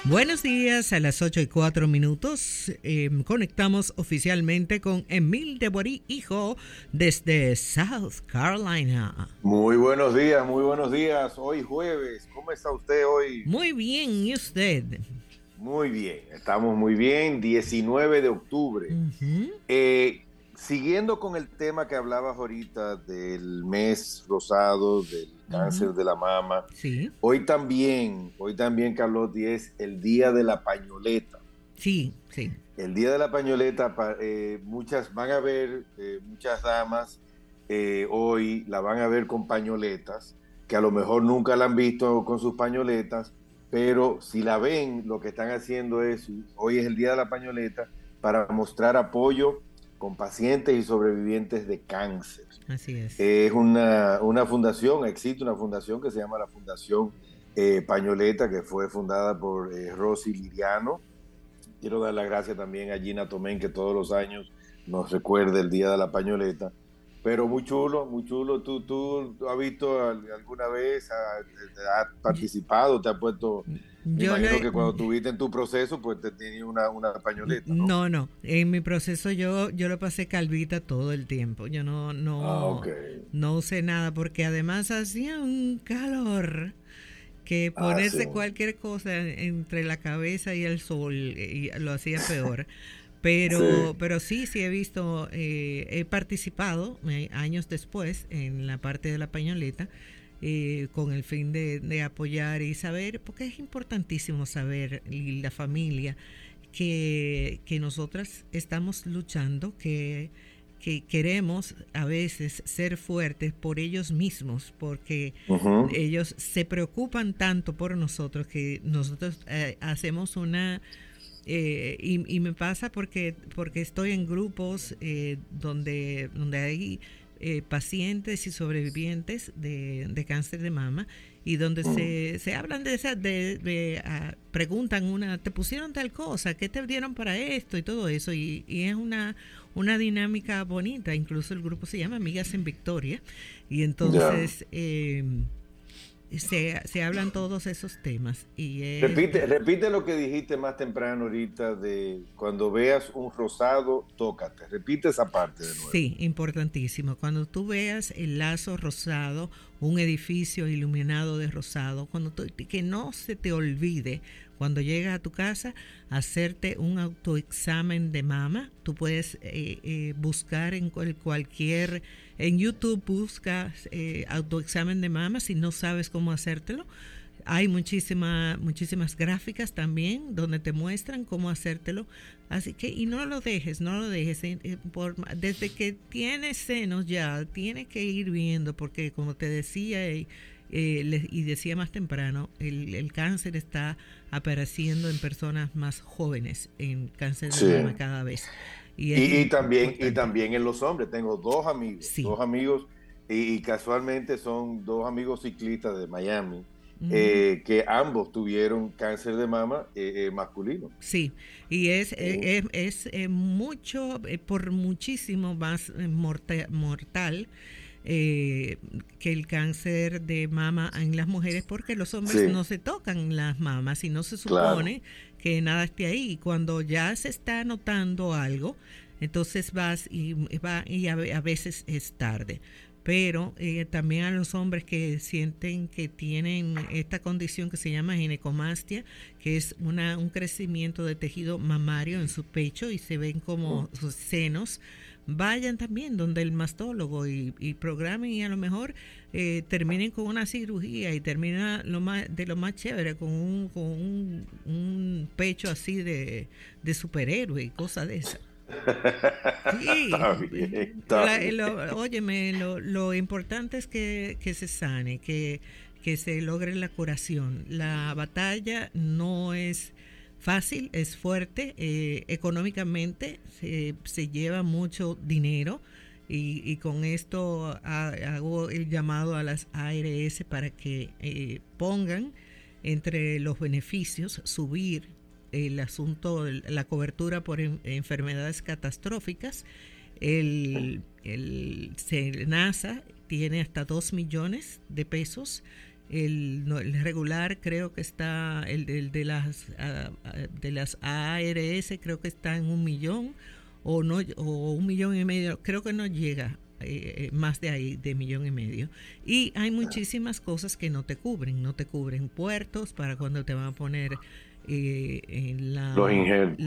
Buenos días, a las 8:04. Conectamos oficialmente con Emil de Borí, hijo, desde South Carolina. Muy buenos días, muy buenos días. Hoy jueves, ¿cómo está usted hoy? Muy bien, ¿y usted? Muy bien, estamos muy bien, 19 de octubre. Uh-huh. Siguiendo con el tema que hablabas ahorita del mes rosado, del cáncer de la mama, Sí, hoy también, Carlotti, es el día de la pañoleta. sí, sí. El día de la pañoleta, muchas van a ver, muchas damas hoy la van a ver con pañoletas, que a lo mejor nunca la han visto con sus pañoletas, pero si la ven, lo que están haciendo es, hoy es el día de la pañoleta, para mostrar apoyo con pacientes y sobrevivientes de cáncer. Así es. Es una fundación, existe una fundación que se llama la Fundación Pañoleta, que fue fundada por Rosy Liriano. Quiero dar las gracias también a Gina Tomén, que todos los años nos recuerda el Día de la Pañoleta. Pero muy chulo, muy chulo. ¿Tú has visto alguna vez, has participado, te has puesto? Me Yo imagino le... que cuando estuviste en tu proceso, pues te tenías una pañoleta, ¿no? No. En mi proceso yo lo pasé calvita todo el tiempo. Yo Ok. no usé nada porque además hacía un calor que Sí. ponerse cualquier cosa entre la cabeza y el sol y lo hacía peor. Pero sí he visto, he participado años después en la parte de la pañoleta con el fin de apoyar y saber, porque es importantísimo saber, y la familia, que nosotras estamos luchando, que queremos a veces ser fuertes por ellos mismos, porque Uh-huh. ellos se preocupan tanto por nosotros que nosotros hacemos una... y me pasa porque estoy en grupos donde hay pacientes y sobrevivientes de cáncer de mama y donde se hablan de esa, preguntan te pusieron tal cosa, ¿qué te dieron para esto? Y todo eso, y es una dinámica bonita. Incluso el grupo se llama Amigas en Victoria, y Ya. entonces se hablan todos esos temas. Y Repite lo que dijiste más temprano ahorita de cuando veas un rosado, tócate. Repite esa parte de nuevo. sí, importantísimo. Cuando tú veas el lazo rosado, un edificio iluminado de rosado, que no se te olvide cuando llegas a tu casa hacerte un autoexamen de mama. Tú puedes buscar en YouTube, busca autoexamen de mama si no sabes cómo hacértelo. Hay muchísimas gráficas también donde te muestran cómo hacértelo. Así que, y no lo dejes. Desde que tienes senos ya, tienes que ir viendo, porque como te decía y decía más temprano, el cáncer está apareciendo en personas más jóvenes, en cáncer de Sí. mama cada vez. Y es Y importante. también en los hombres. Tengo Sí. dos amigos, y casualmente son dos amigos ciclistas de Miami, Uh-huh. que ambos tuvieron cáncer de mama masculino. Sí, y es mucho, por muchísimo más mortal que el cáncer de mama en las mujeres, porque los hombres Sí, no se tocan las mamas y no se claro. supone que nada esté ahí. Y cuando ya se está notando algo, entonces vas y a veces es tarde. Pero también a los hombres que sienten que tienen esta condición que se llama ginecomastia, que es un crecimiento de tejido mamario en su pecho y se ven como sus senos, vayan también donde el mastólogo y programen, y a lo mejor terminen con una cirugía y termina lo más chévere con un pecho así de superhéroe y cosas de esas. Sí, Está bien, está bien. óyeme, lo importante es que se sane, que se logre la curación. La batalla no es fácil, es fuerte, económicamente se lleva mucho dinero, y con esto hago el llamado a las ARS para que pongan entre los beneficios subir el asunto, la cobertura por enfermedades catastróficas. El SENASA tiene hasta 2 millones de pesos el regular creo que está, el de las ARS creo que está en 1 millón o no, o 1,5 millones, creo que no llega más de ahí, de 1,5 millones. Y hay muchísimas cosas que no te cubren puertos para cuando te van a poner en Los injertos,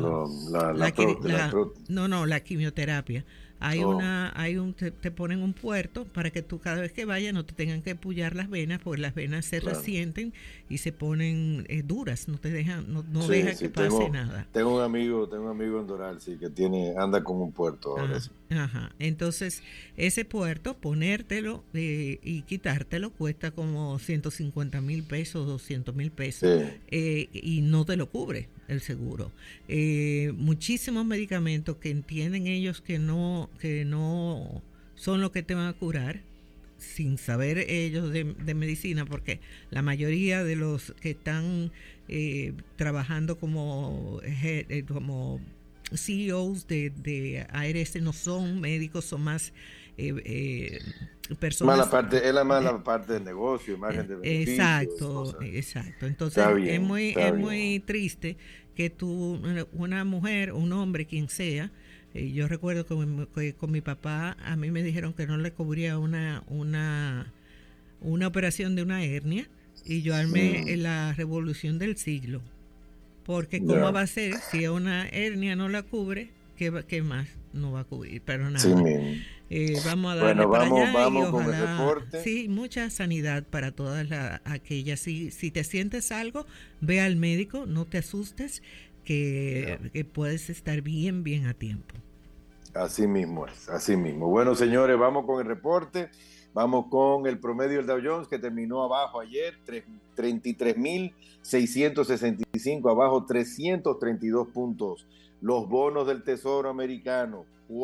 la quimioterapia. Oh, Te ponen un puerto para que tú cada vez que vayas no te tengan que pullar las venas, porque las venas se claro. resienten y se ponen duras, no te dejan, no Sí, deja que sí, pase nada. tengo un amigo en Doral, sí, que anda con un puerto ahora, sí. Ajá. Entonces, ese puerto, ponértelo y quitártelo cuesta como 150,000 pesos, 200,000 pesos, Sí, y no te lo cubre el seguro. Muchísimos medicamentos que entienden ellos que no son lo que te van a curar, sin saber ellos de medicina, porque la mayoría de los que están trabajando como CEOs de ARS no son médicos, son más personas. es la mala parte del negocio, margen de beneficios, Exacto, cosas. exacto. Está Entonces bien, está es bien. muy triste que tú, una mujer, un hombre, quien sea, yo recuerdo que con mi papá a mí me dijeron que no le cubría una operación de una hernia, y yo armé Mm, la revolución del siglo, porque cómo ya, va a ser si una hernia no la cubre, qué más no va a cubrir, pero sí nada. mismo. Vamos a darle Bueno, para allá y vamos con el ojalá, reporte. sí, mucha sanidad para todas aquellas. Si te sientes algo, ve al médico, no te asustes, Ya. que puedes estar bien, bien a tiempo. Así mismo es, así mismo. Bueno, señores, vamos con el reporte. Vamos con el promedio del Dow Jones, que terminó abajo ayer, 33.665, abajo 332 puntos. Los bonos del Tesoro americano,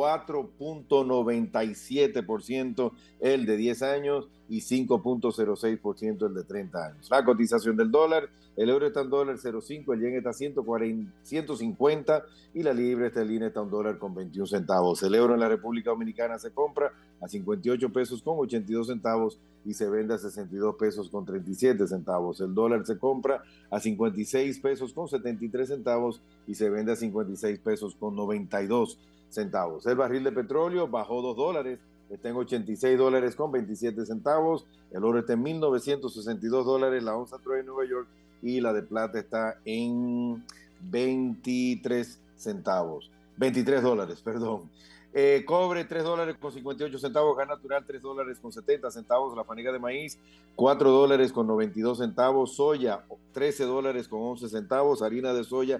4,97% el de 10 años y 5,06% el de 30 años. La cotización del dólar, el euro está en $0.05, el yen está a 150 y la libra esterlina está a $1.21. El euro en la República Dominicana se compra a 58 pesos con 82 centavos y se vende a 62 pesos con 37 centavos. El dólar se compra a 56 pesos con 73 centavos y se vende a 56 pesos con 92 centavos. El barril de petróleo bajó $2, está en $86 con 27 centavos. El oro está en $1,962, la onza Troy en Nueva York, y la de plata está en 23 dólares, perdón. Cobre $3 con 58 centavos, gas natural $3 con 70 centavos, la fanega de maíz $4 con 92 centavos, soya $13 con 11 centavos, harina de soya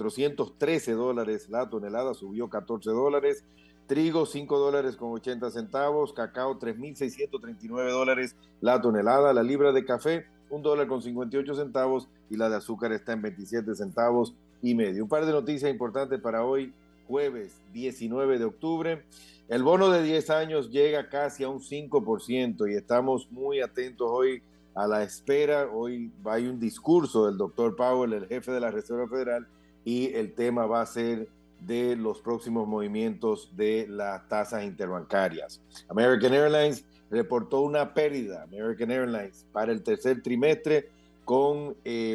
$413 la tonelada, subió $14, trigo $5 con 80 centavos, cacao $3,639 la tonelada, la libra de café $1 con 58 centavos y la de azúcar está en 27 centavos y medio. Un par de noticias importantes para hoy, jueves 19 de octubre. El bono de 10 años llega casi a un 5% y estamos muy atentos hoy a la espera. Hoy hay un discurso del doctor Powell, el jefe de la Reserva Federal, y el tema va a ser de los próximos movimientos de las tasas interbancarias. American Airlines reportó una pérdida, American Airlines, para el tercer trimestre, con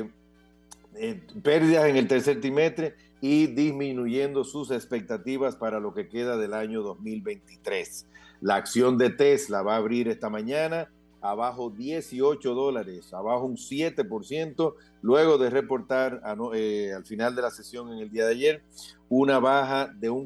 pérdidas en el tercer trimestre y disminuyendo sus expectativas para lo que queda del año 2023. La acción de Tesla va a abrir esta mañana abajo $18, abajo un 7%, luego de reportar al final de la sesión en el día de ayer una baja de un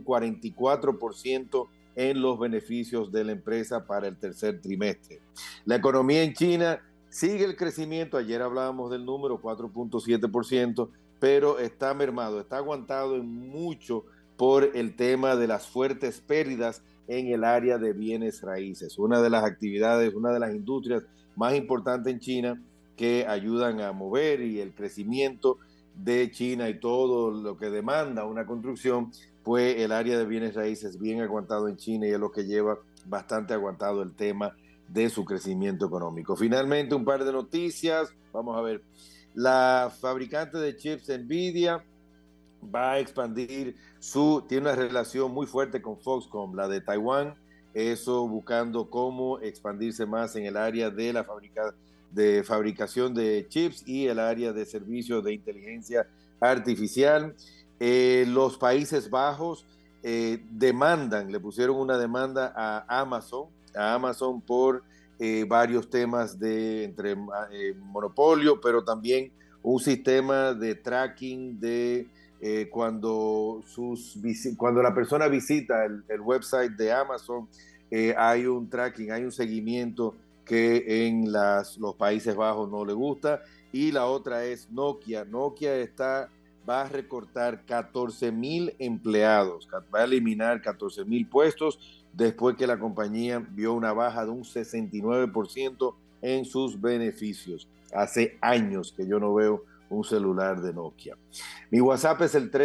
44% en los beneficios de la empresa para el tercer trimestre. La economía en China sigue el crecimiento, ayer hablábamos del número 4,7%, pero está mermado, está aguantado en mucho por el tema de las fuertes pérdidas en el área de bienes raíces, una de las actividades, una de las industrias más importantes en China que ayudan a mover y el crecimiento de China y todo lo que demanda una construcción, pues el área de bienes raíces bien aguantado en China y es lo que lleva bastante aguantado el tema de su crecimiento económico. Finalmente, un par de noticias. Vamos a ver. La fabricante de chips Nvidia va a expandir tiene una relación muy fuerte con Foxconn, la de Taiwán, eso buscando cómo expandirse más en el área de la fábrica de fabricación de chips y el área de servicios de inteligencia artificial. Los Países Bajos le pusieron una demanda a Amazon por varios temas entre monopolio, pero también un sistema de tracking de cuando la persona visita el website de Amazon, hay un tracking, hay un seguimiento que en los Países Bajos no le gusta. Y la otra es Nokia. Va a recortar 14,000 empleados, va a eliminar 14,000 puestos después que la compañía vio una baja de un 69% en sus beneficios. Hace años que yo no veo un celular de Nokia. Mi WhatsApp es el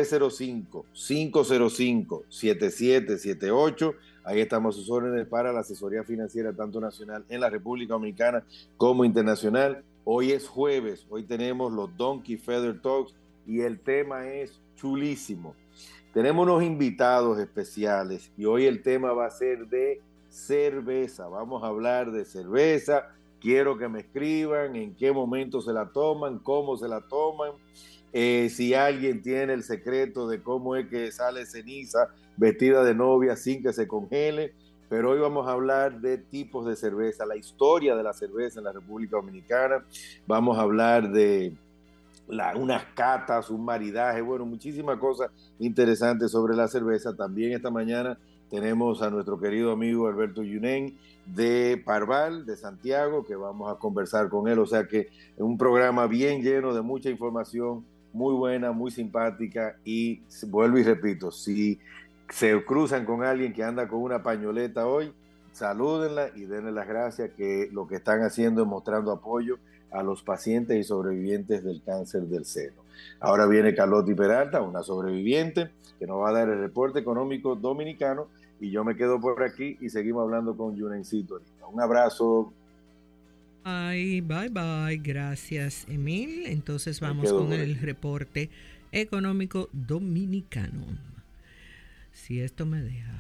305-505-7778. Ahí estamos a sus órdenes para la asesoría financiera tanto nacional en la República Dominicana como internacional. Hoy es jueves, hoy tenemos los Donkey Feather Talks y el tema es chulísimo. Tenemos unos invitados especiales y hoy el tema va a ser de cerveza. Vamos a hablar de cerveza. Quiero que me escriban en qué momento se la toman, cómo se la toman, si alguien tiene el secreto de cómo es que sale ceniza vestida de novia sin que se congele. Pero hoy vamos a hablar de tipos de cerveza, la historia de la cerveza en la República Dominicana. Vamos a hablar de unas catas, un maridaje, bueno, muchísimas cosas interesantes sobre la cerveza. También esta mañana tenemos a nuestro querido amigo Alberto Yunen de Parval, de Santiago, que vamos a conversar con él. O sea que es un programa bien lleno de mucha información, muy buena, muy simpática. Y vuelvo y repito, si se cruzan con alguien que anda con una pañoleta hoy, salúdenla y denle las gracias, que lo que están haciendo es mostrando apoyo a los pacientes y sobrevivientes del cáncer del seno. Ahora viene Carlotti Peralta, una sobreviviente, que nos va a dar el reporte económico dominicano, y yo me quedo por aquí y seguimos hablando con Yunencito ahorita. Un abrazo. Bye, bye, bye. Gracias, Emil. Entonces vamos con el reporte económico dominicano. Si esto me deja.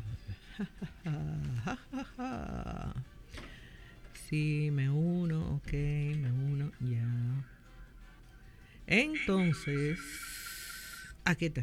Sí, me uno, ok, ya. Entonces, aquí está.